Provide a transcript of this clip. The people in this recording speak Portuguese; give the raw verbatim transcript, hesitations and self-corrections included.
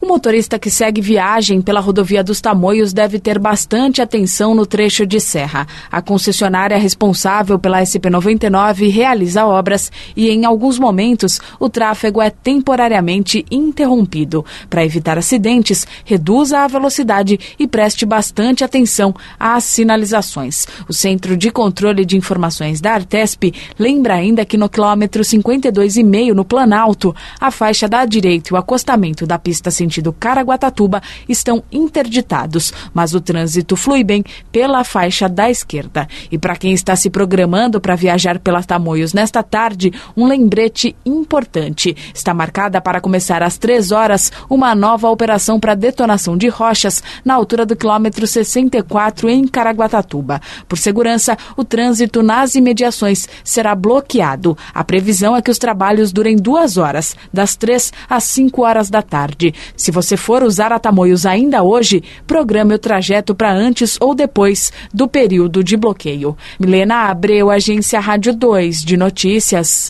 O motorista que segue viagem pela rodovia dos Tamoios deve ter bastante atenção no trecho de serra. A concessionária responsável pela S P noventa e nove realiza obras e, em alguns momentos, o tráfego é temporariamente interrompido. Para evitar acidentes, reduza a velocidade e preste bastante atenção às sinalizações. O Centro de Controle de Informações da Artesp lembra ainda que no quilômetro cinquenta e dois e meio, no Planalto, a faixa da direita e o acostamento da pista sentido Caraguatatuba estão interditados, mas o trânsito flui bem pela faixa da esquerda. E para quem está se programando para viajar pela Tamoios nesta tarde, um lembrete importante. Está marcada para começar às três horas uma nova operação para detonação de rochas na altura do quilômetro sessenta e quatro em Caraguatatuba. Por segurança, o trânsito nas imediações será bloqueado. A previsão é que os trabalhos durem duas horas, das três às cinco horas da tarde. Se você for usar a Tamoios ainda hoje, programe o trajeto para antes ou depois do período de bloqueio. Milena Abreu, Agência Rádio dois de Notícias.